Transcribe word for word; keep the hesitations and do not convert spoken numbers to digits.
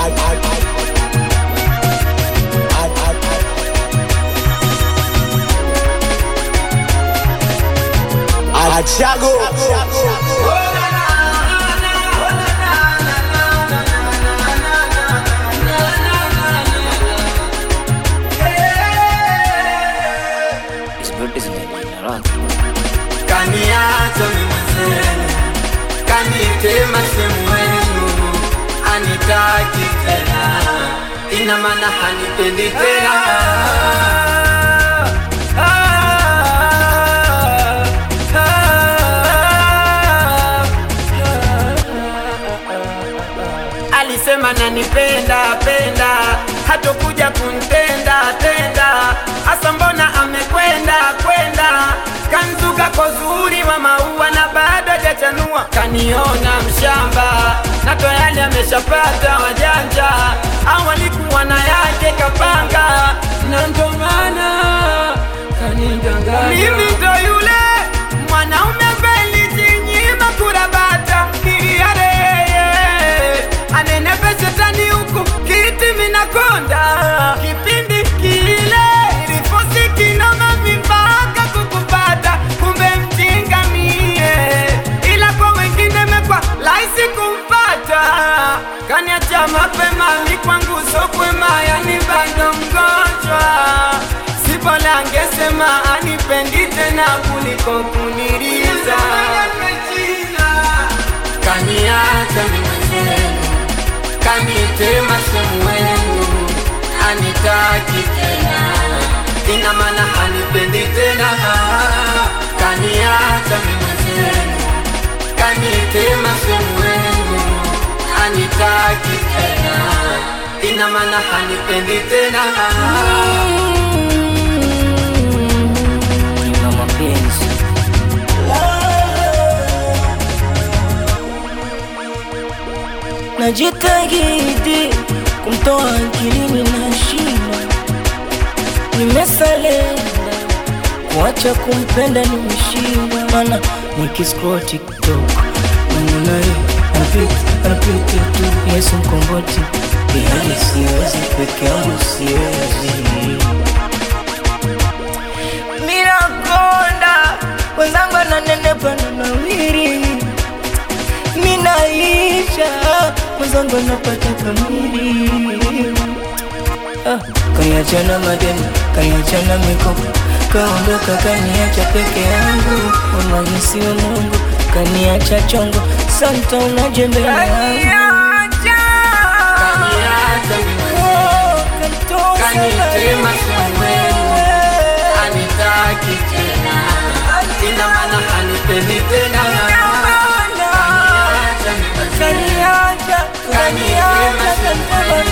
Achago kaniacha mimi kanitema sehemu yenu anitaki tena ina maana hanipendi tena alisema nanipenda penda hatokuja kunitenda tenda hasa mbona amekwenda kwenda kanzuka kwa zuri wa maua na bado hajachanua kaniona mshamba na tayari ameshapata wajanja au walikuwa na yake kapanga na ndo maana kanidanganya mimi ndo yule mwanaume belijinyima kurabata kiriareye anenepe shetani huku kiti minakonda kipindi kile ilifosi kinoma mimpaka kukupata kumbe mjinga mie ila kwa wengine mekwa laisi kumpata kaniacha mapema ni kwangu sokwema yani bado mgonjwa sipola angesema anipendi tena kuliko kuniriza kaniacha mimezenu kanitema sehemu yenu anitaki tena ina maana hanipendi tena kaniacha mimezenu kanitema sehemu yenu anitaki tena ina maana hanipendi tena na mapenzi najitahidi kumtoa akilini na shina nimesalenda kuacha kumpenda nimeshinda mana nikiscroll TikTok namunaye anapita anapita tu Yesu mkomboti ihali siwezi peke yangu siwezi minakonda wenzangu ananenepa na nawiri minaisha mwenzangu anapata kamili ah, kaniachana madeni kaniachana mikopo kaondoka kaniacha peke yangu unanisiwe Mungu kaniacha chongo santa unajembe yangu kanitema sehemu yenu anitaki tena ina maana hanipendi tena kaniacha kaniacha